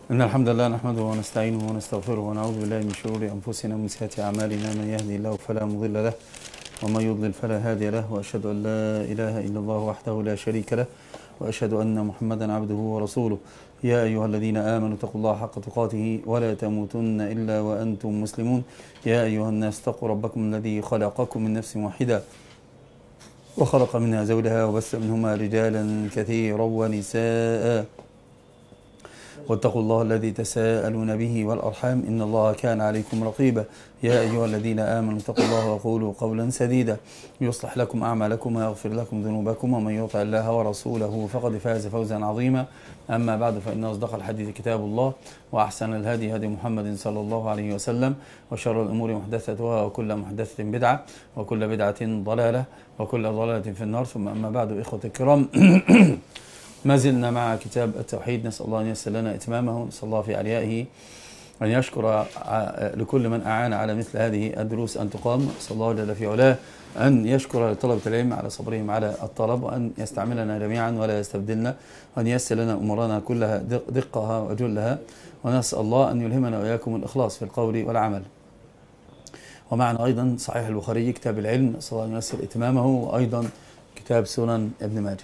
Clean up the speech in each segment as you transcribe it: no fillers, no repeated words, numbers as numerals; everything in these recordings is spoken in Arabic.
إن الحمد لله نحمده ونستعينه ونستغفره ونعوذ بالله من شرور أنفسنا ومن سيئات أعمالنا، من يهدي الله فلا مضل له ومن يضلل فلا هادي له، وأشهد أن لا إله إلا الله وحده لا شريك له، وأشهد أن محمدا عبده ورسوله. يا أيها الذين آمنوا اتقوا الله حق تقاته ولا تموتن إلا وأنتم مسلمون. يا أيها الناس اتقوا ربكم الذي خلقكم من نفس واحدة وخلق منها زوجها وبث منهما رجالا كثيرا ونساء، واتقوا الله الذي تساءلون به والأرحام إن الله كان عليكم رقيبا. يا أيها الذين آمنوا اتقوا الله وقولوا قولا سديدا يصلح لكم أعمالكم ويغفر لكم ذنوبكم، ومن يطع الله ورسوله فقد فاز فوزا عظيما. أما بعد، فإن أصدق الحديث كتاب الله، وأحسن الهدي هدي محمد صلى الله عليه وسلم، وشر الأمور محدثاتها، وكل محدثة بدعة، وكل بدعة ضلالة، وكل ضلالة في النار. ثم أما بعد، إخوة الكرام، ما زلنا مع كتاب التوحيد، نسأل الله أن ييسر لنا إتمامه، نسأل الله في عليائه أن يشكر لكل من أعان على مثل هذه الدروس أن تقام، نسأل الله جل في علاه أن يشكر لطلبة العلم على صبرهم على الطلب، وأن يستعملنا جميعا ولا يستبدلنا، وأن ييسر لنا أمورنا كلها دقها وجلها، ونسأل الله أن يلهمنا وإياكم الإخلاص في القول والعمل. ومعنا أيضا صحيح البخاري كتاب العلم، نسأل الله أن ييسر إتمامه، وأيضا كتاب سنن ابن ماجه.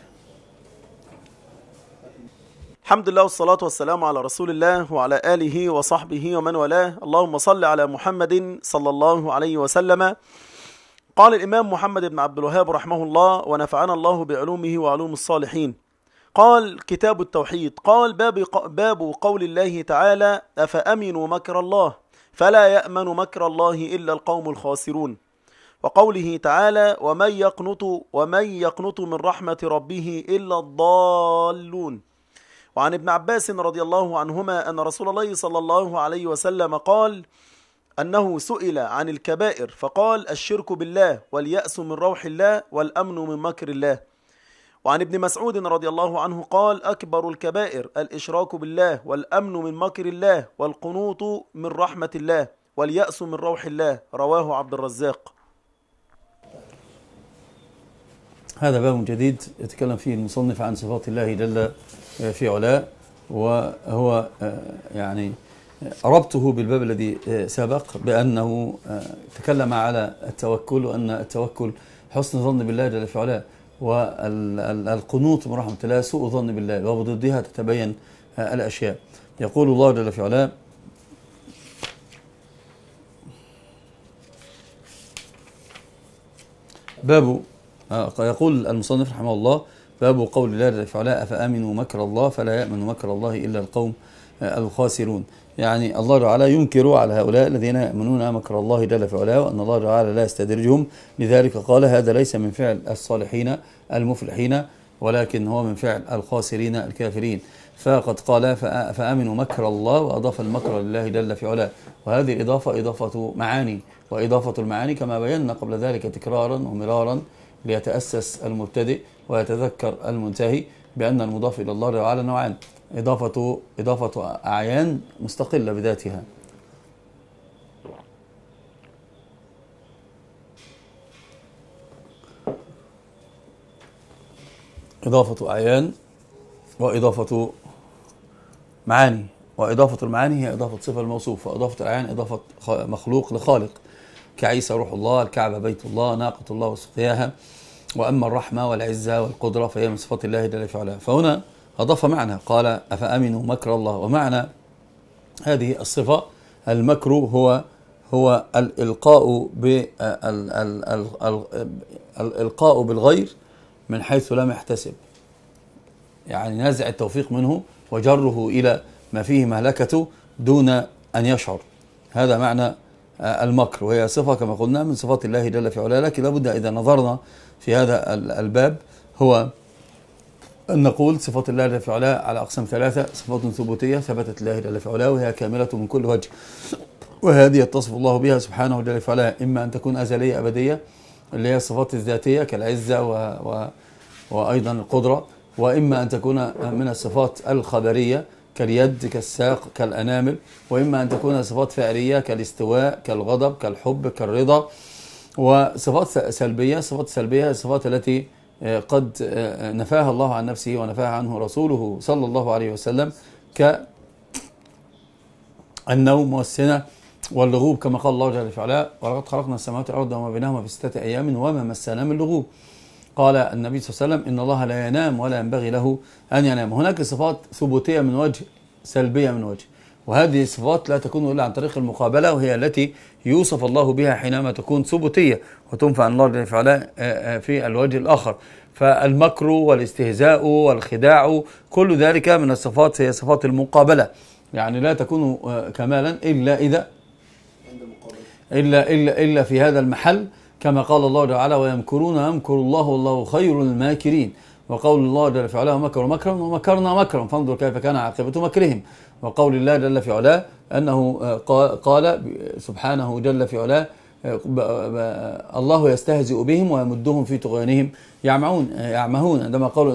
الحمد لله والصلاة والسلام على رسول الله وعلى آله وصحبه ومن والاه. اللهم صل على محمد صلى الله عليه وسلم. قال الإمام محمد بن عبد الوهاب رحمه الله، ونفعنا الله بعلومه وعلوم الصالحين. قال كتاب التوحيد، قال باب قول الله تعالى: أفأمنوا مكر الله فلا يأمن مكر الله إلا القوم الخاسرون. وقوله تعالى: ومن يقنط من رحمة ربه إلا الضالون. وعن ابن عباس رضي الله عنهما أن رسول الله صلى الله عليه وسلم قال أنه سئل عن الكبائر فقال: الشرك بالله، واليأس من روح الله، والأمن من مكر الله. وعن ابن مسعود رضي الله عنه قال: أكبر الكبائر الإشراك بالله، والأمن من مكر الله، والقنوط من رحمة الله، واليأس من روح الله. رواه عبد الرزاق. هذا باب جديد يتكلم فيه المصنف عن صفات الله جل في علاه، وهو يعني ربطه بالباب الذي سبق بأنه تكلم على التوكل، وأن التوكل حسن ظن بالله جل في علاه، والقنوط من رحمة الله سوء ظن بالله، وبضدها تتبين الأشياء. يقول الله جل في علاه: باب يقول المصنف رحمه الله: باب قول الله جل وعلا: أفأمنوا مكر الله فلا يأمن مكر الله إلا القوم الخاسرون. يعني الله تعالى ينكر على هؤلاء الذين يأمنون مكر الله جل وعلا، وأن الله تعالى لا يستدرجهم، لذلك قال: هذا ليس من فعل الصالحين المفلحين، ولكن هو من فعل الخاسرين الكافرين. فقد قال: فآمنوا مكر الله، وأضاف المكر لله جل في علاه. وهذه الإضافة إضافة معاني، وإضافة المعاني كما بينا قبل ذلك تكرارا ومرارا ليتأسس المبتدئ ويتذكر المنتهي بأن المضاف إلى الله تعالى نوعان: إضافة أعيان مستقلة بذاتها، إضافة أعيان، وإضافة معاني. وإضافة المعاني هي إضافة صفة الموصوف، وإضافة الأعيان إضافة مخلوق لخالق، كعيسى روح الله، الكعبة بيت الله، ناقة الله وسقياها. وأما الرحمة والعزة والقدرة فهي من صفات الله جل في علاه. فهنا أضاف معنى، قال: أفأمنوا مكر الله. ومعنى هذه الصفة المكر هو الإلقاء بالغير من حيث لم يحتسب، يعني نزع التوفيق منه وجره إلى ما فيه مهلكته دون أن يشعر. هذا معنى المكر، وهي صفة كما قلنا من صفات الله جل في علاه. لكن لابد إذا نظرنا في هذا الباب هو أن نقول صفات الله جل في علاه على أقسام ثلاثة: صفات ثبوتية ثبتت الله جل في علاه وهي كاملة من كل وجه، وهذه يتصف الله بها سبحانه جل في علاه، إما أن تكون أزلية أبدية اللي هي الصفات الذاتية كالعزة وأيضا القدرة، وإما أن تكون من الصفات الخبرية كاليد كالساق كالأنامل، وإما أن تكون صفات فعلية كالاستواء كالغضب كالحب كالرضا. وصفات سلبية، صفات سلبية الصفات التي قد نفاها الله عن نفسه ونفاها عنه رسوله صلى الله عليه وسلم النوم والسنة واللغوب، كما قال الله جل في علاه: ولقد خلقنا السماوات والأرض وما بينهما في 6 أيام وما مسنا من لغوب. قال النبي صلى الله عليه وسلم: إن الله لا ينام ولا ينبغي له أن ينام. هناك صفات ثبوتية من وجه، سلبية من وجه، وهذه الصفات لا تكون إلا عن طريق المقابلة، وهي التي يوصف الله بها حينما تكون ثبوتية وتنفع الله جل في علاه في الوجه الآخر. فالمكر والاستهزاء والخداع كل ذلك من الصفات، هي صفات المقابلة، يعني لا تكون كمالا إلا إذا إلا في هذا المحل، كما قال الله تعالى: ويمكرون يمكر الله والله خير الماكرين. وقول الله جل في علاه: مكروا مكرا ومكرنا مكرا فانظر كيف كان عاقبة مكرهم. وقول الله جل في علاه أنه قال سبحانه جل في علاه: الله يستهزئ بهم ويمدهم في طغيانهم يعمهون. عندما قالوا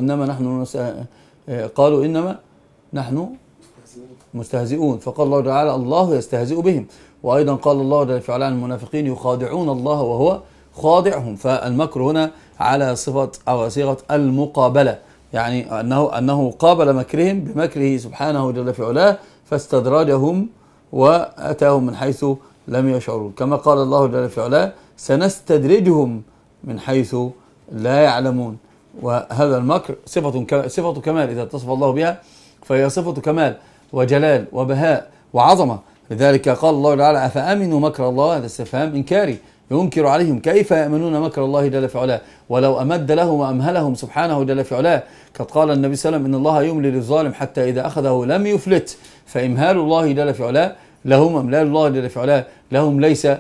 إنما نحن مستهزئون، فقال الله تعالى: الله يستهزئ بهم. وأيضا قال الله جل في علاه عن المنافقين: يخادعون الله وهو خادعهم. فالمكر هنا على صفة أو صيغة المقابلة، يعني أنه قابل مكرهم بمكره سبحانه جل في علاه فاستدرجهم وأتاهم من حيث لم يشعرون، كما قال الله جل في علاه: سنستدرجهم من حيث لا يعلمون. وهذا المكر صفة كمال، إذا اتصف الله بها فهي صفة كمال وجلال وبهاء وعظمة. لذلك قال الله تعالى: أفأمنوا مكر الله؟ هذا استفهام إنكاري ينكر عليهم كيف يأمنون مكر الله جل في علاه، ولو أمد لهم وأمهلهم سبحانه جل في علاه. قد قال النبي صلى الله عليه وسلم: إن الله يملي للظالم حتى إذا أخذه لم يفلت. فإمهال الله جل في علاه لهم، أملال الله جل في علاه لهم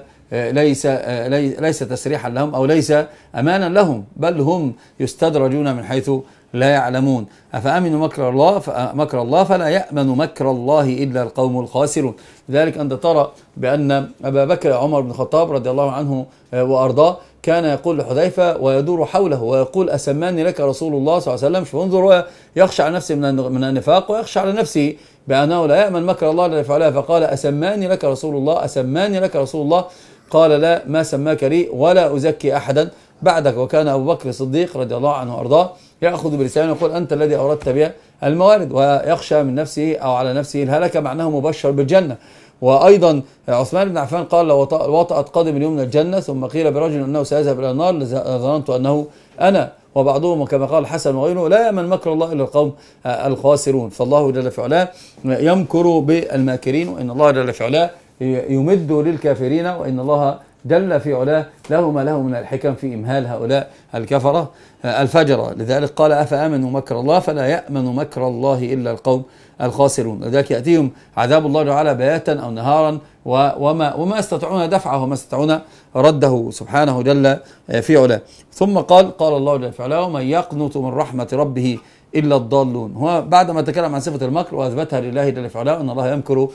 ليس تسريحا لهم أو ليس أمانا لهم، بل هم يستدرجون من حيث لا يعلمون. أفأمنوا مكر الله فلا يأمن مكر الله إلا القوم الخاسرون. لذلك أنت ترى بأن أبا بكر عمر بن الخطاب رضي الله عنه وأرضاه كان يقول لحذيفة ويدور حوله ويقول: أسماني لك رسول الله صلى الله عليه وسلم. فانظر، يخشى على نفسه من النفاق ويخشى على نفسه بأنه لا يأمن مكر الله جل في علاه، فقال: أسماني لك رسول الله، أسماني لك رسول الله. قال: لا، ما سماك لي ولا أزكي أحدا بعدك. وكان أبو بكر الصديق رضي الله عنه وأرضاه يأخذ بلسانه ويقول: أنت الذي أوردت بها الموارد، ويخشى من نفسه أو على نفسه الهلكة مع أنه مبشر بالجنة. وأيضا عثمان بن عفان قال: لو وطأت قدم اليوم من الجنة ثم قيل برجل أنه سيذهب إلى النار ظننت أنه أنا. وبعضهم كما قال الحسن وغيره: لا يأمن مكر الله إلا القوم الخاسرون. فالله جل في علاه يمكر بالماكرين، وإن الله جل في علاه يمد للكافرين، وإن الله جل في علاه له ما له من الحكم في إمهال هؤلاء الكفرة الفجرة. لذلك قال: أفأمنوا مكر الله فلا يأمن مكر الله إلا القوم الخاسرون. لذلك يأتيهم عذاب الله تعالى بياتا أو نهارا وما يستطيعون دفعه وما يستطيعون رده سبحانه جل في علاه. ثم قال الله جل في علاه: ومن يقنط من رحمة ربه إلا الضالون. هو بعدما تكلم عن صفة المكر وأثبتها لله جل في علاه أن الله يمكر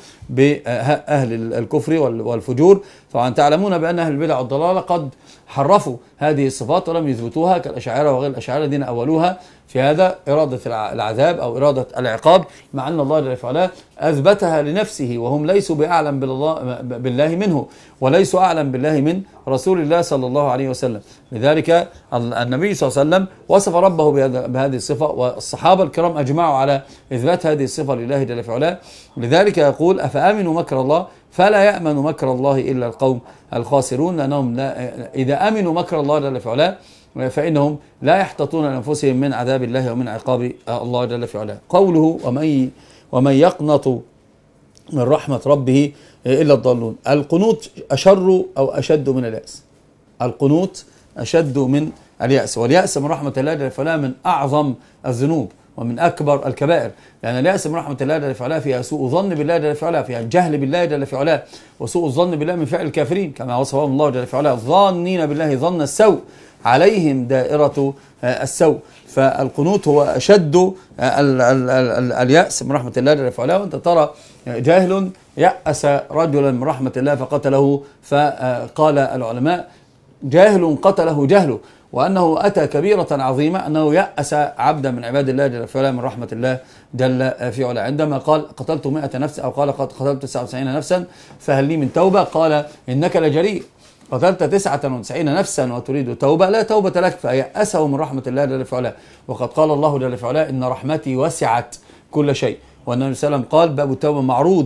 بأهل الكفر والفجور. طبعا تعلمون بأن أهل البدع والضلالة قد حرفوا هذه الصفات ولم يثبتوها كالأشاعرة وغير الأشاعرة الذين أولوها في هذا إرادة العذاب أو إرادة العقاب، مع أن الله جل في علاه أثبتها لنفسه، وهم ليسوا بأعلم بالله منه وليسوا أعلم بالله من رسول الله صلى الله عليه وسلم. لذلك النبي صلى الله عليه وسلم وصف ربه بهذه الصفة، والصحابة الكرام أجمعوا على إثبات هذه الصفة لله جل في علاه. لذلك يقول: أفأمنوا مكر الله فلا يأمن مكر الله إلا القوم الخاسرون، لأنهم إذا أمنوا مكر الله جل في علاه فإنهم لا يحتطون لأنفسهم من عذاب الله ومن عقاب الله جل في علاه. قوله: ومن يقنط من رحمة ربه إلا الضالون. القنوط أشر أو أشد من اليأس. القنوط أشد من اليأس، واليأس من رحمة الله جل في علاه من أعظم الذنوب ومن أكبر الكبائر، لأن اليأس من رحمة الله جل في علاه فيها سوء ظن بالله جل في علاه، فيها الجهل بالله جل في علاه، وسوء الظن بالله من فعل الكافرين كما وصفهم الله جل في علاه: ظانين بالله ظن السوء عليهم دائرة السوء. فالقنوط هو أشد اليأس من رحمة الله جل في علاه. وأنت ترى جاهل يأس رجلا من رحمة الله فقتله، فقال العلماء: جاهل قتله جهله، وأنه أتى كبيرة عظيمة أنه يأس عبدا من عباد الله جل في علاه من رحمة الله جل في علاه. عندما قال: قتلت 100 نفس، أو قال: قتلت 99 نفسا فهل لي من توبة؟ قال: إنك لجريء، قتلت 99 نفسا وتريد توبة، لا توبة لك. فيأسه من رحمة الله جل في علاه. وقد قال الله جل في علاه: إن رحمتي وسعت كل شيء. والنبي صلى الله عليه وسلم قال: باب التوبة معروض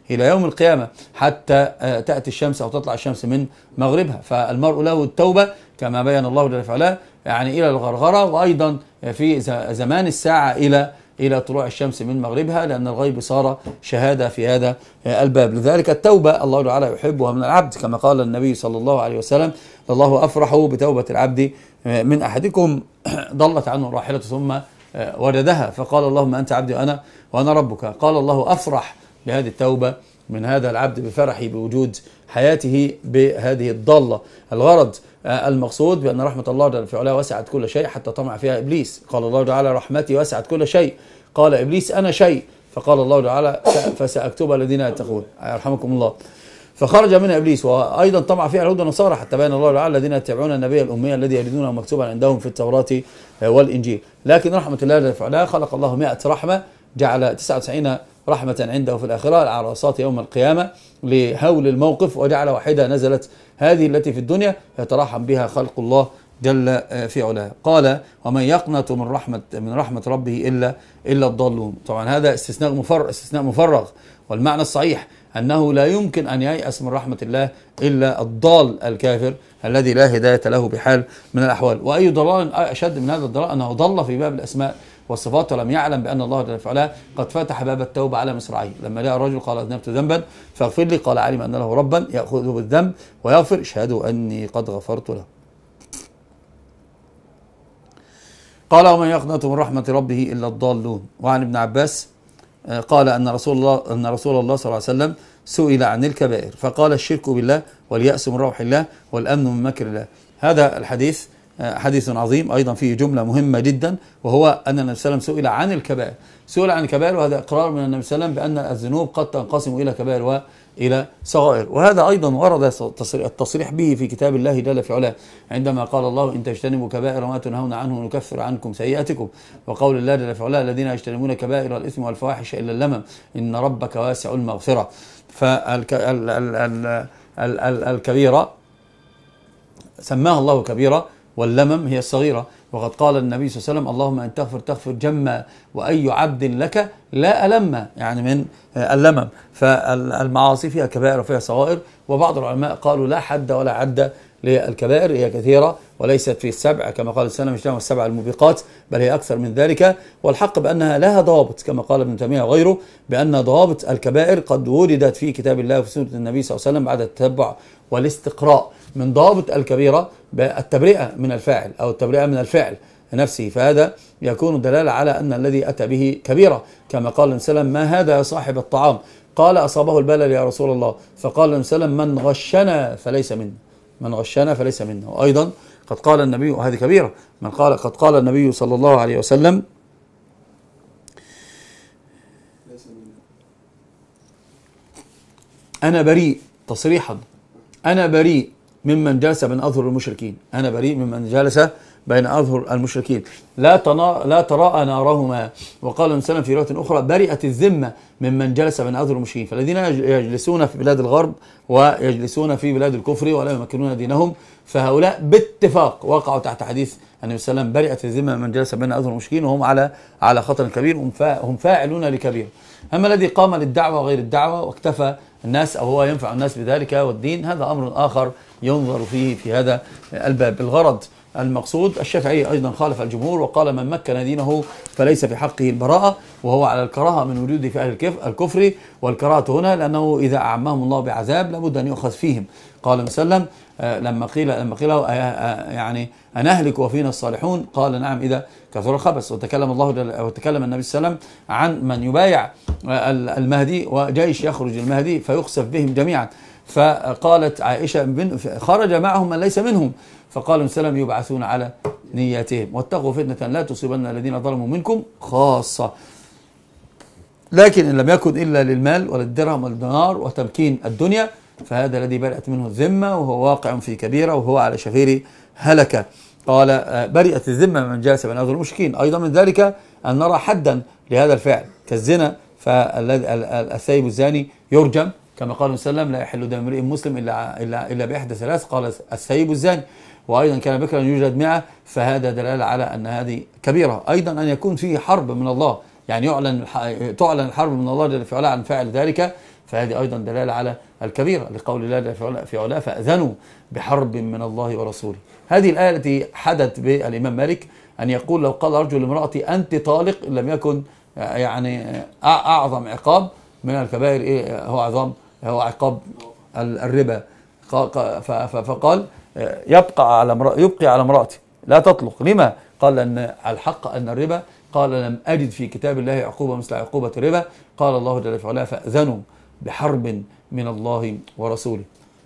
إلى يوم القيامة حتى تأتي الشمس أو تطلع الشمس من مغربها. فالمرء له التوبة كما بين الله جل وعلا يعني إلى الغرغرة، وأيضا في زمان الساعة إلى طلوع الشمس من مغربها، لأن الغيب صار شهادة في هذا الباب. لذلك التوبة الله تعالى يحبها من العبد، كما قال النبي صلى الله عليه وسلم: الله أفرح بتوبة العبد من أحدكم ضلت عنه الراحلة ثم وجدها فقال اللهم أنت عبدي وأنا ربك. قال الله أفرح بهذه التوبة من هذا العبد بفرحه بوجود حياته بهذه الضالة. الغرض المقصود بأن رحمة الله جل وعلا وسعت كل شيء حتى طمع فيها إبليس. قال الله تعالى: رحمتي وسعت كل شيء. قال إبليس: أنا شيء. فقال الله تعالى: فسأكتب الذين يتقون، يرحمكم الله. فخرج منها إبليس، وأيضا طمع فيها اليهود والنصارى، حتى بين الله تعالى: الذين يتبعون النبي الأمي الذي يجدونه مكتوبا عندهم في التوراة والإنجيل. لكن رحمة الله جل وعلا خلق الله 100 رحمة، جعل 99 رحمة عنده في الآخرة على العرصات يوم القيامة لهول الموقف، وجعل واحدة نزلت هذه التي في الدنيا يتراحم بها خلق الله جل في علاه. قال: ومن يقنط من رحمة ربه إلا الضالون. طبعا هذا استثناء مفرغ، والمعنى الصحيح أنه لا يمكن أن ييأس من رحمة الله إلا الضال الكافر الذي لا هداية له بحال من الأحوال. وأي ضلال أشد من هذا الضلال أنه ضل في باب الأسماء والصفات ولم يعلم بأن الله جل وعلا قد فتح باب التوبة على مصراعيه. لما جاء الرجل قال: أذنبت ذنبا فاغفر لي، قال: علم أن له ربا يأخذه بالذنب ويغفر، اشهدوا أني قد غفرت له. قال: ومن يقنط من رحمة ربه إلا الضالون. وعن ابن عباس قال أن رسول الله صلى الله عليه وسلم سئل عن الكبائر فقال: الشرك بالله، واليأس من روح الله، والأمن من مكر الله. هذا الحديث حديث عظيم أيضا فيه جملة مهمة جدا، وهو أن النبي صلى الله عليه وسلم سئل عن الكبائر، وهذا إقرار من النبي صلى الله عليه وسلم بأن الذنوب قد تنقسم إلى كبائر وإلى صغائر. وهذا أيضا ورد التصريح به في كتاب الله جل في علاه، عندما قال الله: إن تجتنبوا كبائر ما تنهون عنه نكفر عنكم سيئاتكم. وقول الله جل في علاه: الذين يجتنبون كبائر الإثم والفواحش إلا اللمم إن ربك واسع المغفرة. فالكبيرة سماها الله كبيرة، واللمم هي الصغيرة. وقد قال النبي صلى الله عليه وسلم: اللهم إن تغفر جما، وأي عبد لك لا ألم، يعني من اللمم. فالمعاصي فيها كبائر وفيها صغائر، وبعض العلماء قالوا لا حد ولا عد للكبائر، هي كثيرة وليست في السبع كما قال السلام اجتنبوا السبع الموبقات، بل هي أكثر من ذلك. والحق بأنها لها ضوابط، كما قال ابن تيمية وغيره بأن ضوابط الكبائر قد وردت في كتاب الله وفي سنة النبي صلى الله عليه وسلم بعد التتبع والاستقراء. من ضوابط الكبيرة التبرئة من الفاعل أو التبرئة من الفعل نفسه، فهذا يكون دلالة على أن الذي أتى به كبيرة، كما قال النبي صلى الله عليه وسلم: ما هذا يا صاحب الطعام؟ قال: أصابه البلل يا رسول الله. فقال النبي صلى الله عليه وسلم: من غشنا فليس منا، من غشنا فليس منا. وأيضا قد قال النبي، وهذه كبيرة، قد قال النبي صلى الله عليه وسلم: أنا بريء، تصريحا، أنا بريء ممن جلس بين أظهر المشركين، أنا بريء ممن جلس بين أظهر المشركين لا تراءى نارهما. وقال النبي صلى الله عليه وسلم في رواية أخرى: برئت الذمة ممن جلس بين أظهر المشركين. فالذين يجلسون في بلاد الغرب ويجلسون في بلاد الكفر ولا يمكنون دينهم، فهؤلاء باتفاق وقعوا تحت حديث النبي صلى الله عليه وسلم: برئت الذمة ممن جلس بين أظهر المشركين، وهم على خطر كبير، هم فاعلون لكبير. أما الذي قام للدعوة وغير الدعوة واكتفى الناس أو هو ينفع الناس بذلك والدين، هذا أمر آخر ينظر فيه في هذا الباب. الغرض المقصود، الشافعي أيضا خالف الجمهور وقال: من مكن دينه فليس في حقه البراءة، وهو على الكراهة من وجود في أهل الكفر. والكراهة هنا لأنه إذا أعمهم الله بعذاب لابد أن يؤخذ فيهم. قال مسلم لما قيل له يعني أنهلك وفينا الصالحون؟ قال: نعم إذا كثر الخبث. وتكلم النبي صلى الله عليه وسلم عن من يبايع المهدي وجيش يخرج المهدي فيخسف بهم جميعا. فقالت عائشة: خرج معهم من ليس منهم. فقال النبي صلى الله عليه وسلم: يبعثون على نياتهم، واتقوا فتنة لا تصيبن الذين ظلموا منكم خاصة. لكن إن لم يكن إلا للمال وللدرهم والدينار وتمكين الدنيا، فهذا الذي برئت منه الذمة، وهو واقع في كبيرة، وهو على شفير هلكة. قال: برئت الذمة من جالس بين أظهر المشركين. أيضا من ذلك أن نرى حدا لهذا الفعل كالزنا، فالثيب الزاني يرجم، كما قال النبي صلى الله عليه وسلم: لا يحل دم امرئ مسلم إلا بإحدى ثلاث، قال: الثيب الزاني. وأيضا كان بكرا يوجد 100، فهذا دلالة على أن هذه كبيرة. أيضا أن يكون فيه حرب من الله، يعني تعلن الحرب من الله جل وعلا عن فاعل ذلك، فهذه أيضا دلالة على الكبيرة، لقول الله في علاه فأذنوا بحرب من الله ورسوله. هذه الآية التي حدث بالإمام مالك أن يقول لو قال رجل لامرأتي أنت طالق لم يكن يعني أعظم عقاب من الكبائر هو عقاب الربا. فقال يبقي على امرأتي لا تطلق. لما؟ قال لأن الحق أن الربا، قال لم أجد في كتاب الله عقوبة مثل عقوبة الربا. قال الله جل وعلا فأذنوا بحرب من الله ورسوله.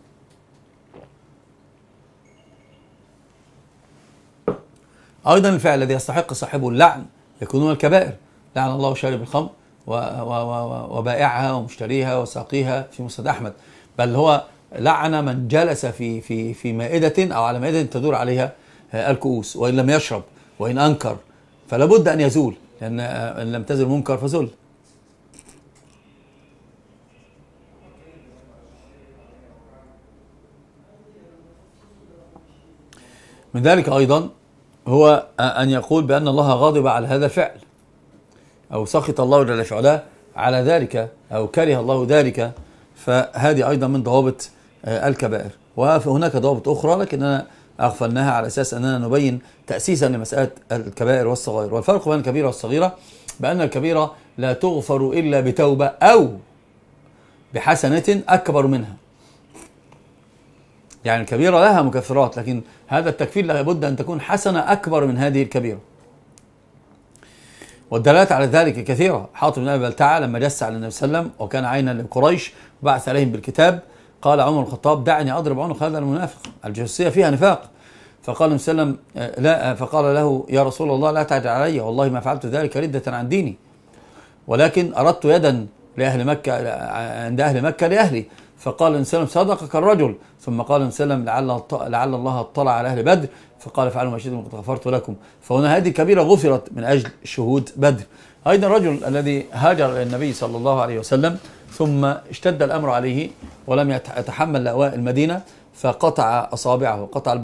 أيضا الفعل الذي يستحق صاحبه اللعن يكون من الكبائر. لعن الله شارب الخمر وبائعها ومشتريها وساقيها في مسند أحمد، بل هو لعن من جلس في مائدة أو على مائدة تدور عليها الكؤوس، وإن لم يشرب وإن أنكر فلا بد أن يزول، لأن إن لم تزل منكر فزل. من ذلك أيضا هو أن يقول بأن الله غاضب على هذا الفعل، أو سخط الله جل وعلا على ذلك، أو كره الله ذلك، فهذه أيضا من ضوابط الكبائر. وهناك ضوابط أخرى لكننا أغفلناها على أساس أننا نبين تأسيسا لمسألة الكبائر والصغائر. والفرق بين الكبيرة والصغيرة بأن الكبيرة لا تغفر إلا بتوبة أو بحسنة أكبر منها. يعني الكبيرة لها مكفرات، لكن هذا التكفير لابد أن تكون حسنة أكبر من هذه الكبيرة. والدلالات على ذلك كثيرة. حاطب بن أبي بلتعة لما جس على النبي صلى الله عليه وسلم وكان عينا لقريش وبعث عليهم بالكتاب، قال عمر بن الخطاب دعني أضرب عنق هذا المنافق، الجاسوسية فيها نفاق. فقال النبي صلى الله عليه وسلم لا، فقال له يا رسول الله لا تعجل علي، والله ما فعلت ذلك ردة عن ديني، ولكن أردت يدا لأهل مكة عند أهل مكة لأهلي. فقال النبي صلى الله عليه وسلم صدقك الرجل. ثم قال النبي صلى الله عليه وسلم لعل الله اطلع على أهل بدر فقال فعلوا ما شئتم قد غفرت لكم. فهنا هذه كبيرة غفرت من أجل شهود بدر. أيضا الرجل الذي هاجر إلى النبي صلى الله عليه وسلم ثم اشتد الأمر عليه ولم يتحمل لأواء المدينة فقطع أصابعه، قطع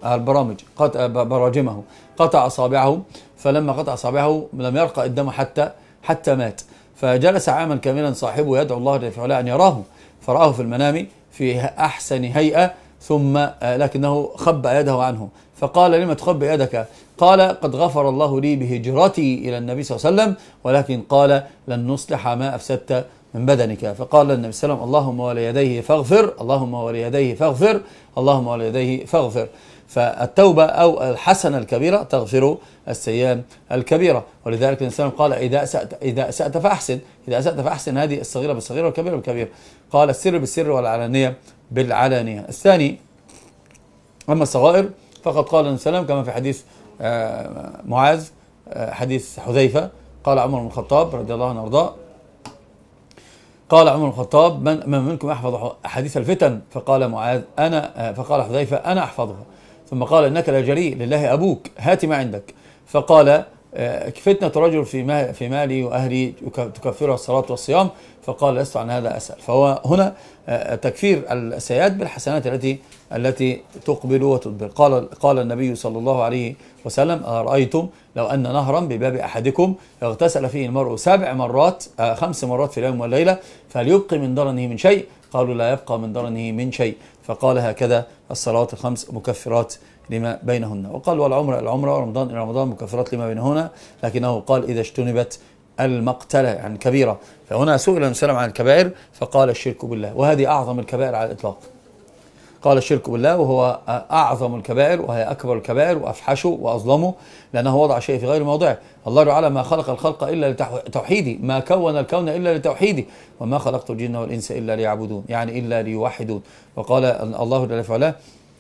براجمه، قطع أصابعه. فلما قطع أصابعه لم يرقى الدم حتى مات. فجلس عاما كاملا صاحبه يدعو الله جل وعلا أن يراه، فرآه في المنام في أحسن هيئة، ثم لكنه خبأ يده عنه. فقال لما تخبئ يدك؟ قال قد غفر الله لي بهجرتي إلى النبي صلى الله عليه وسلم، ولكن قال لن نصلح ما أفسدت من بدنك. فقال النبي صلى الله عليه وسلم اللهم وليديه فاغفر، اللهم وليديه فاغفر، اللهم وليديه فاغفر. فالتوبة أو الحسنة الكبيرة تغفر السيئة الكبيرة. ولذلك الإنسان قال إذا أسأت فأحسن، إذا أسأت فأحسن، هذه الصغيرة بالصغيرة والكبيرة بالكبيرة. قال السر بالسر والعلانية بالعلانية. الثاني أما الصغائر فقد قال النبي صلى الله عليه وسلم كما في حديث معاذ، حديث حذيفة، قال عمر بن الخطاب رضي الله عنه وارضاه، قال عمر بن الخطاب من منكم يحفظ حديث الفتن؟ فقال معاذ أنا، فقال حذيفة أنا أحفظها. ثم قال إنك لجريء لله أبوك هات ما عندك. فقال فتنة رجل في مالي وأهلي تكفرها الصلاة والصيام. فقال لست عن هذا أسأل. فهو هنا تكفير السيئات بالحسنات التي تقبل وتدبر. قال النبي صلى الله عليه وسلم أرأيتم لو أن نهرا بباب أحدكم اغتسل فيه المرء 7 مرات 5 مرات في اليوم والليلة فهل يبقي من درنه من شيء؟ قالوا لا يبقى من درنه من شيء. فقال هكذا الصلوات الخمس مكفرات لما بينهن. وقال والعمرة ورمضان إلى رمضان مكفرات لما بينهن، لكنه قال إذا اجتنبت المقتلة يعني كبيرة. فهنا سئل النبي عن الكبائر فقال الشرك بالله، وهذه أعظم الكبائر على الإطلاق. قال الشرك بالله وهو أعظم الكبائر، وهي أكبر الكبائر وأفحشه وأظلمه، لأنه وضع شيء في غير موضعه. الله تعالى ما خلق الخلق إلا لتوحيدي، ما كون الكون إلا لتوحيدي، وما خلقت الجن والإنس إلا ليعبدون، يعني إلا ليوحدون. وقال الله جل وعلا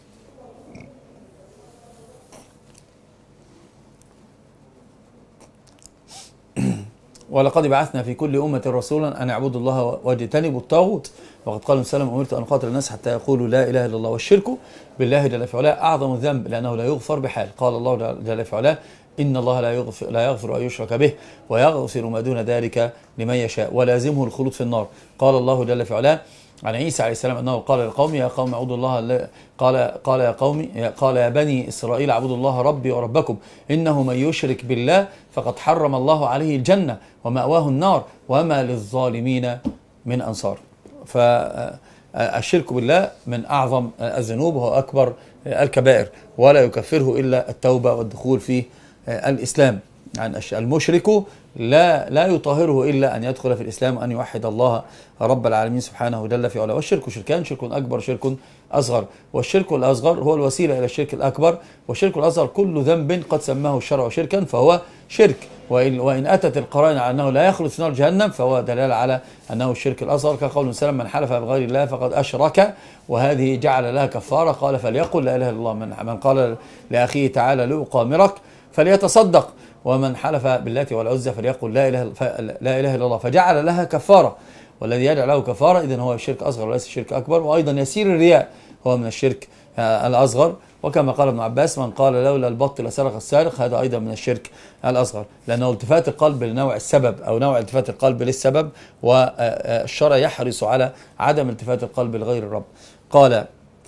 ولقد بعثنا في كل أمة رسولا أن اعبدوا الله واجتنبوا الطاغوت. وقد قال النبي صلى الله عليه وسلم أمرت أن أقاتل الناس حتى يقولوا لا إله إلا الله. والشرك بالله جل وعلا أعظم الذنب لأنه لا يغفر بحال. قال الله جل وعلا إن الله لا يغفر أن يشرك به ويغفر ما دون ذلك لمن يشاء ولازمه الخلود في النار. قال الله جل وعلا عن عيسى عليه السلام أنه قال للقوم يا قوم اعبدوا الله، قال يا بني إسرائيل اعبدوا الله ربي وربكم إنه من يشرك بالله فقد حرم الله عليه الجنة ومأواه النار وما للظالمين من أنصار. فالشرك بالله من أعظم الذنوب وهو أكبر الكبائر، ولا يكفره إلا التوبة والدخول في الإسلام. يعني المشرك لا يطهره إلا أن يدخل في الإسلام وأن يوحد الله رب العالمين سبحانه جل في علاه. والشرك شركان، شرك أكبر شرك أصغر، والشرك الأصغر هو الوسيلة إلى الشرك الأكبر، والشرك الأصغر كل ذنب قد سماه الشرع شركا فهو شرك، وإن أتت القرائن على أنه لا يخلد في نار جهنم فهو دلالة على أنه الشرك الأصغر، كقول سلم من حلف بغير الله فقد أشرك، وهذه جعل لها كفارة، قال فليقل لا إله إلا الله. من قال لأخيه تعالى لأقامرك فليتصدق، ومن حلف بالله والعزى فليقل لا إله إلا الله، فجعل لها كفارة. والذي يجعل له كفارة إذن هو الشرك أصغر وليس الشرك أكبر. وأيضا يسير الرياء هو من الشرك الأصغر، وكما قال ابن عباس من قال لولا البط لسرق السارق، هذا أيضا من الشرك الأصغر، لأنه التفات القلب لنوع السبب أو نوع التفات القلب للسبب، والشرع يحرص على عدم التفات القلب لغير الرب. قال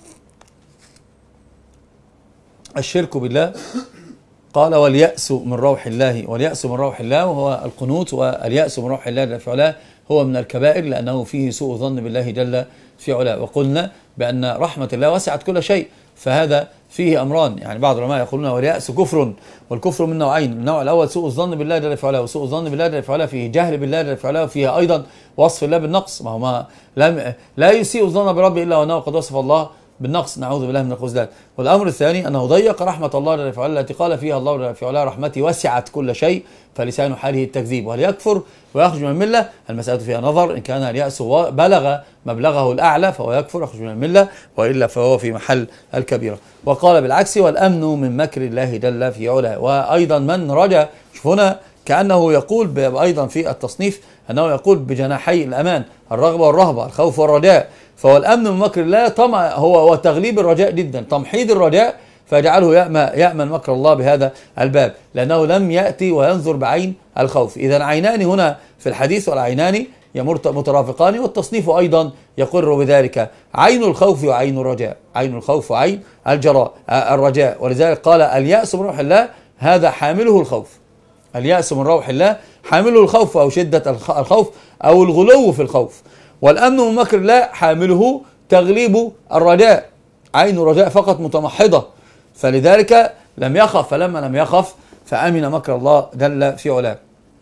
الشرك بالله، قال واليأس من روح الله، واليأس من روح الله وهو القنوط، واليأس من روح الله جل في علاه هو من الكبائر لأنه فيه سوء ظن بالله جل في علاه. وقلنا بأن رحمة الله وسعت كل شيء، فهذا فيه أمران. يعني بعض العلماء يقولون واليأس كفر، والكفر من نوعين، النوع الأول سوء الظن بالله جل في علاه، وسوء الظن بالله جل في علاه فيه جهل بالله جل في علاه، وفيه أيضا وصف الله بالنقص، ما هو لا يسيء الظن بربه إلا وأنه قد وصف الله بالنقص، نعوذ بالله من الخذلان. والأمر الثاني أنه ضيق رحمة الله جل في علاه التي قال فيها الله جل في علاه رحمتي وسعت كل شيء، فلسان حاله التكذيب، وهل يكفر ويخرج من الملة؟ المسألة فيها نظر، إن كان اليأس بلغ مبلغه الأعلى فهو يكفر يخرج من الملة، وإلا فهو في محل الكبيرة. وقال بالعكس والأمن من مكر الله جل في علاه. وأيضا من رجا، شوف هنا كأنه يقول أيضا في التصنيف أنه يقول بجناحي الأمان، الرغبة والرهبة، الخوف والرجاء، فهو الأمن من مكر الله طمع هو تغليب الرجاء جدا، تمحيض الرجاء فيجعله يأمن مكر الله بهذا الباب، لأنه لم يأتي وينظر بعين الخوف. إذا عينان هنا في الحديث، والعينان مترافقان، والتصنيف أيضا يقر بذلك، عين الخوف وعين الرجاء، عين الخوف وعين الرجاء. ولذلك قال اليأس من روح الله هذا حامله الخوف، اليأس من روح الله حامله الخوف أو شدة الخوف أو الغلو في الخوف. والأمن من مكر الله حامله تغليب الرجاء، عين الرجاء فقط متمحضة، فلذلك لم يخف، فلما لم يخف فأمن مكر الله جل في علاه.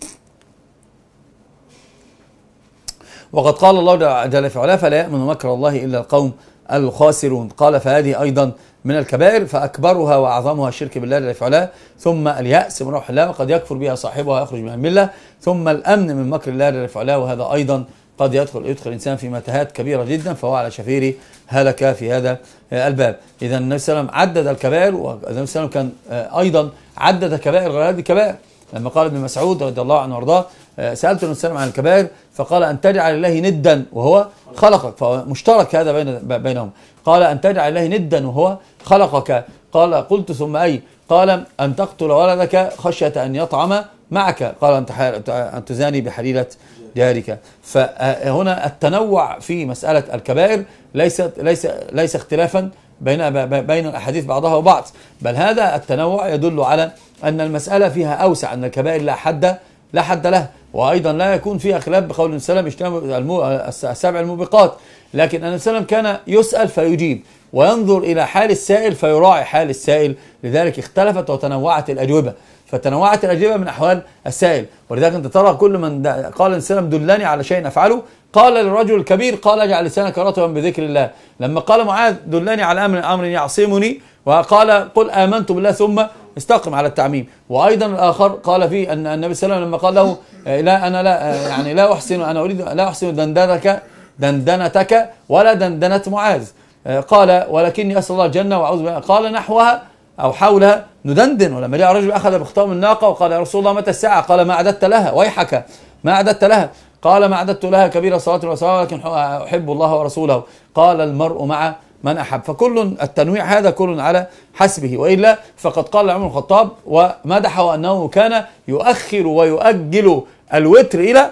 وقد قال الله جل في علاه فلا يأمن مكر الله إلا القوم الخاسرون. قال فهذه أيضا من الكبائر، فأكبرها وأعظمها الشرك بالله جل في علاه، ثم اليأس من روح الله وقد يكفر بها صاحبها ويخرج من الملة، ثم الأمن من مكر الله جل في علاه، وهذا أيضا قد يدخل الإنسان في متاهات كبيرة جدا، فهو على شفير هلك في هذا الباب. إذا النبي صلى الله عليه وسلم عدد الكبائر، والنبي صلى الله عليه وسلم كان أيضا عدد كبائر غير هذه الكبائر. لما قال ابن مسعود رضي الله عنه وارضاه سألت النبي صلى الله عليه وسلم عن الكبائر فقال أن تجعل الله ندا وهو خلقك، فمشترك هذا بينهم. قال أن تجعل الله ندا وهو خلقك، قال قلت ثم أي؟ قال أن تقتل ولدك خشية أن يطعم معك، قال أن تزاني بحليلة جارك. فهنا التنوع في مسألة الكبائر ليس اختلافا بين الأحاديث بعضها وبعض، بل هذا التنوع يدل على أن المسألة فيها أوسع، أن الكبائر لا حد له، وأيضا لا يكون فيها خلاف بقول النبي صلى الله عليه وسلم اجتنبوا السبع الموبقات، لكن النبي صلى الله عليه وسلم كان يسأل فيجيب، وينظر إلى حال السائل فيراعي حال السائل، لذلك اختلفت وتنوعت الأجوبة، فتنوعت الأجوبة من أحوال السائل. ولذلك أنت ترى كل من قال النبي صلى الله عليه وسلم دلني على شيء أفعله، قال للرجل الكبير قال اجعل لسانك رطبا بذكر الله. لما قال معاذ دلني على أمر يعصمني، وقال قل آمنت بالله ثم استقم على التعميم. وأيضا الآخر قال فيه أن النبي صلى الله عليه وسلم لما قال له لا أحسن دندنتك ولا دندنة معاذ، قال ولكني أسأل الله الجنة وأعوذ بالله، قال نحوها أو حولها ندندن. ولما جاء رجل أخذ بخطام الناقة وقال يا رسول الله متى الساعة؟ قال ما أعددت لها، ويحك ما أعددت لها؟ قال ما أعددت لها كبيرة صلاة وسلام ولكن أحب الله ورسوله. قال المرء مع من أحب. فكل التنويع هذا كل على حسبه، وإلا فقد قال عمر الخطاب ومدحه أنه كان يؤخر ويؤجل الوتر إلى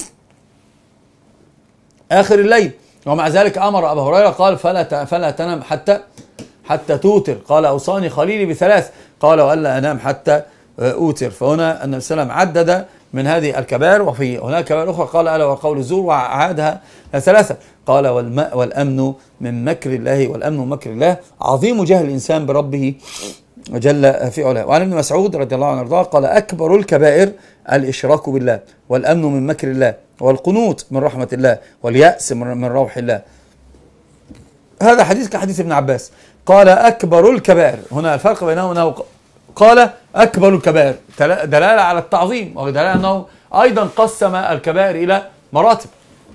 آخر الليل، ومع ذلك أمر أبا هريرة قال فلا تنم حتى توتر، قال أوصاني خليلي بثلاث، قال وألا أنام حتى أوتر. فهنا النبي صلى الله عليه وسلم عدد من هذه الكبائر، وفي هناك كبائر أخرى قال ألا وقول الزور وعادها ثلاثة، قال والأمن من مكر الله، والأمن من مكر الله عظيم جهل الإنسان بربه جل في علاه. وعن ابن مسعود رضي الله عنه وارضاه قال أكبر الكبائر الإشراك بالله، والأمن من مكر الله، والقنوط من رحمة الله، واليأس من روح الله. هذا حديث كحديث ابن عباس، قال أكبر الكبائر. هنا الفرق بينهم أنه قال أكبر الكبائر دلالة على التعظيم، ودلالة أنه أيضا قسم الكبائر إلى مراتب،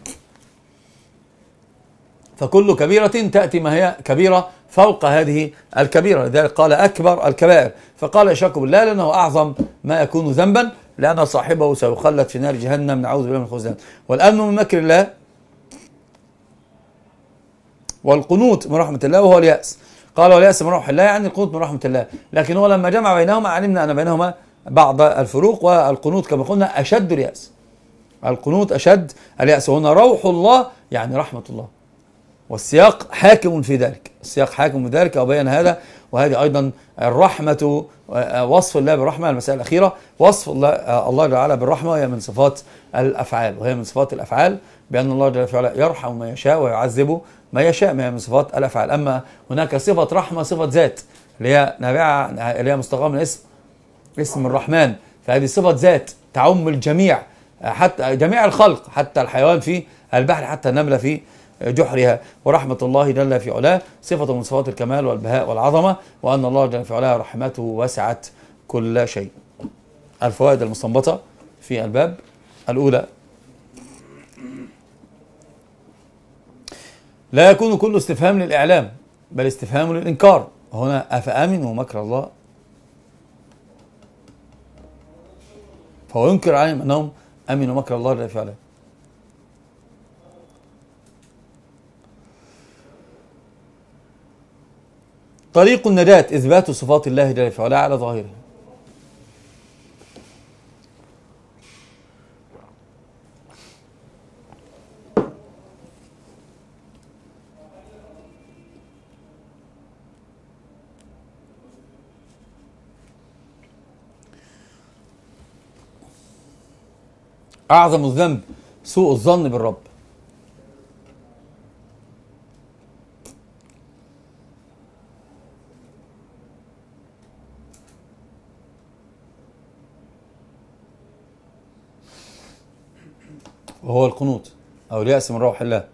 فكل كبيرة تأتي ما هي كبيرة فوق هذه الكبيرة، لذلك قال أكبر الكبائر، فقال إشراك بالله لأنه أعظم ما يكون ذنبا، لأن صاحبه سيخلد في نار جهنم، نعوذ بالله من الخزي. والأمن من مكر الله، والقنوط من رحمة الله وهو اليأس. قال واليأس من روح الله يعني القنوط من رحمة الله، لكن هو لما جمع بينهما علمنا أن بينهما بعض الفروق، والقنوط كما قلنا أشد اليأس، القنوط أشد اليأس، وهنا روح الله يعني رحمة الله، والسياق حاكم في ذلك، السياق حاكم في ذلك وبين هذا. وهذه أيضا الرحمة، وصف الله بالرحمة، المسألة الأخيرة وصف الله تعالى بالرحمة، وهي من صفات الأفعال، وهي من صفات الأفعال، بأن الله جل وعلا يرحم ما يشاء ويعذب ما يشاء، ما هي من صفات الأفعال. أما هناك صفة رحمة، صفة ذات اللي هي نابعة، اللي هي مستقاة من اسم الرحمن، فهذه صفة ذات تعم الجميع، حتى جميع الخلق، حتى الحيوان في البحر، حتى النملة في جحرها. ورحمة الله جل في علاه صفة من صفات الكمال والبهاء والعظمة، وأن الله جل في علاه رحمته وسعت كل شيء. الفوائد المستنبطة في الباب الأولى: لا يكون كل استفهام للإعلام، بل استفهام للإنكار. هنا أفأمنوا مكر الله، فهو ينكر عليهم أنهم أمنوا مكر الله جل في علاه. طريق النجاة إثبات صفات الله جل في علاه على ظاهره. أعظم الذنب سوء الظن بالرب. وهو القنوط أو اليأس من روح الله.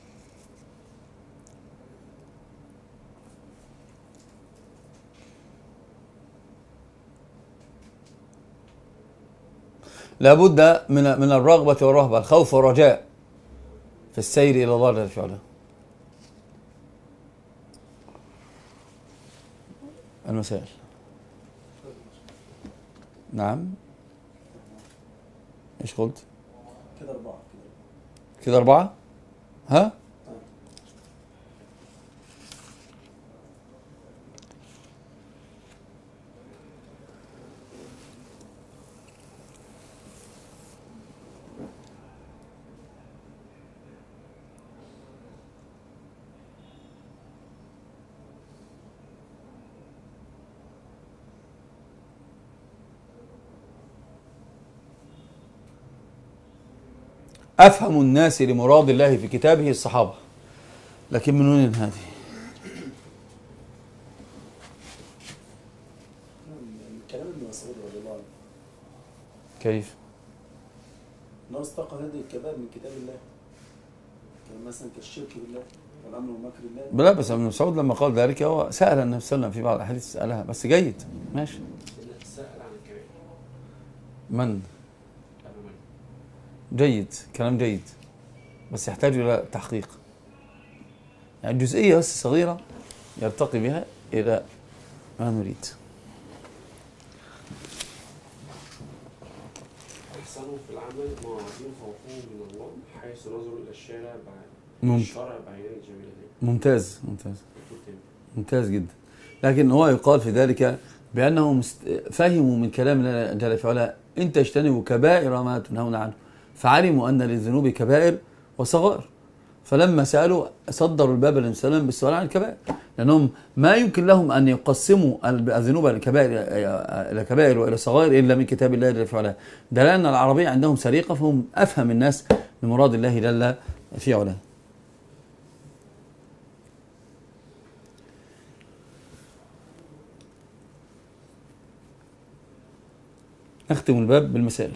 لابد من الرغبة والرهبة، الخوف والرجاء في السير إلى الله جل في علاه. المسائل. نعم، ايش قلت؟ كده أربعة. ها؟ أفهم الناس لمراد الله في كتابه الصحابة، لكن من وين هذه؟ كلام ابن مسعود رضي الله عنه. كيف؟ انه استقى هذه الكبائر من كتاب الله، كان مثلا كالشرك بالله والامر ومكر الله. لا بس ابن مسعود لما قال ذلك هو سأل النبي صلى الله عليه وسلم في بعض الأحاديث، سألها، بس جيد ماشي. سأل عن الكبائر. من؟ جيد، كلام جيد، بس يحتاج إلى تحقيق، يعني جزئية بس صغيرة يرتقي بها إلى ما نريد. أحسنوا في العمل مواعظين خوفهم من الله حيث نظروا إلى الشارع بعينين الجميلتين. ممتاز ممتاز ممتاز جدا. لكن هو يقال في ذلك بأنهم فهموا من كلام الله جل في علاه إن تجتنبوا كبائر ما تنهون عنه، فعلموا أن للذنوب كبائر وصغائر، فلما سألوا صدروا الباب للسلام بالسؤال عن الكبائر، لأنهم ما يمكن لهم أن يقسموا الذنوب إلى كبائر وإلى صغائر إلا من كتاب الله جل في علاه. ده لأن العربية عندهم سريقة، فهم أفهم الناس بمراد الله جل في علاه. نختم الباب بالمسائل.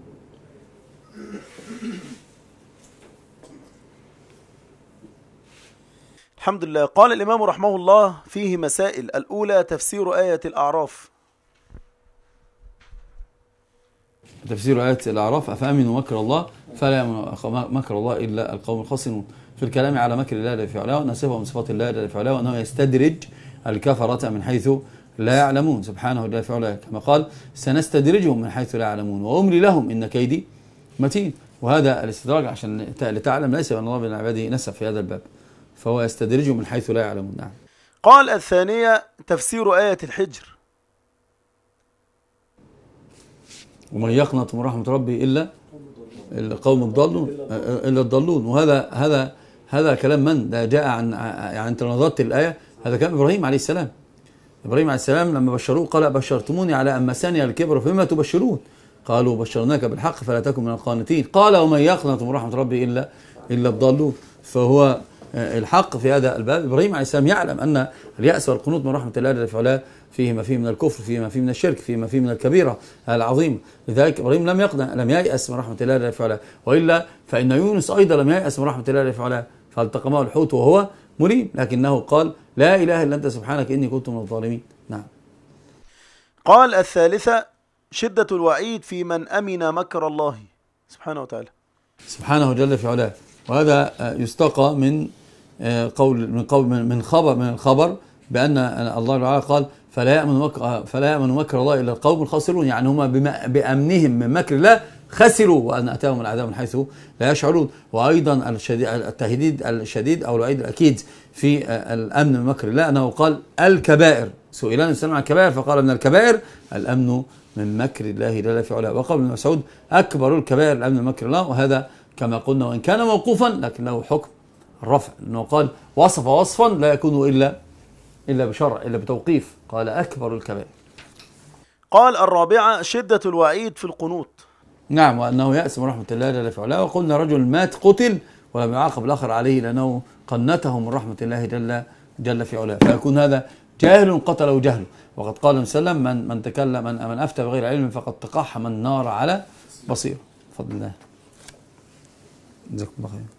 الحمد لله. قال الإمام رحمه الله فيه مسائل. الأولى تفسير آية الأعراف. تفسير آية الأعراف: أفأمنوا مكر الله فلا يأمن مكر الله إلا القوم الخاسرون. في الكلام على مكر الله جل في علاه، وأن صفة من صفات الله جل في علاه، وأنه يستدرج الكفرة من حيث لا يعلمون سبحانه جل في علاه، كما قال: سنستدرجهم من حيث لا يعلمون وأملي لهم إن كيدي متين. وهذا الاستدراج عشان لتعلم ليس بأن الله بين عباده نسب في هذا الباب، فهو يستدرجهم من حيث لا يعلمون. نعم. قال الثانية تفسير آية الحجر. ومن يقنط من رحمة ربه إلا القوم الضالون، إلا الضالون. وهذا كلام من؟ ده جاء عن، يعني أنت نظرت الآية، هذا كلام إبراهيم عليه السلام. إبراهيم عليه السلام لما بشروه قال: بشرتموني على أن مسني الكبر فيما تبشرون؟ قالوا: بشرناك بالحق فلا تكن من القانتين. قال: ومن يقنط من رحمة ربه إلا الضالون. فهو الحق في هذا الباب. إبراهيم عليه السلام يعلم أن اليأس والقنوط من رحمة الله جل في علاه فيه ما فيه من الكفر، فيه ما فيه من الشرك، فيه ما فيه من الكبيرة العظيمة. لذلك إبراهيم لم ييأس من رحمة الله جل في علاه، وإلا فإن يونس أيضا لم ييأس من رحمة الله جل في علاه، فالتقمه الحوت وهو مليم، لكنه قال: لا إله إلا أنت سبحانك إني كنت من الظالمين. نعم. قال الثالثة شدة الوعيد في من أمن مكر الله سبحانه وتعالى. سبحانه جل في علاه. وهذا يستقى من الخبر بأن الله تعالى قال: فلا يأمن مكر الله إلا القوم الخاسرون، يعني هم بأمنهم من مكر الله خسروا، وأن أتاهم العذاب من حيث لا يشعرون. وأيضا التهديد الشديد أو الوعيد الأكيد في الأمن من مكر الله أنه قال: الكبائر. سئل الإنسان عن الكبائر فقال: من الكبائر الأمن من مكر الله جل في علاه. وقال ابن مسعود: أكبر الكبائر الأمن من مكر الله. وهذا كما قلنا وإن كان موقوفا لكن له حكم الرفع، لأنه قال: وصف وصفا لا يكون إلا بشرع، إلا بتوقيف. قال: أكبر الكبائر. قال الرابعة شدة الوعيد في القنوط. نعم، وأنه يأس من رحمة الله جل في علاه. وقلنا: رجل مات قتل ولم يعاقب الآخر عليه لأنه قنته من رحمة الله جل في علاه، فيكون هذا جاهل قتله جهله. وقد قال صلى الله عليه وسلم: من تكلم من أفتى بغير علم فقد تقحم النار على بصير. بفضل الله. جزاكم الله خير.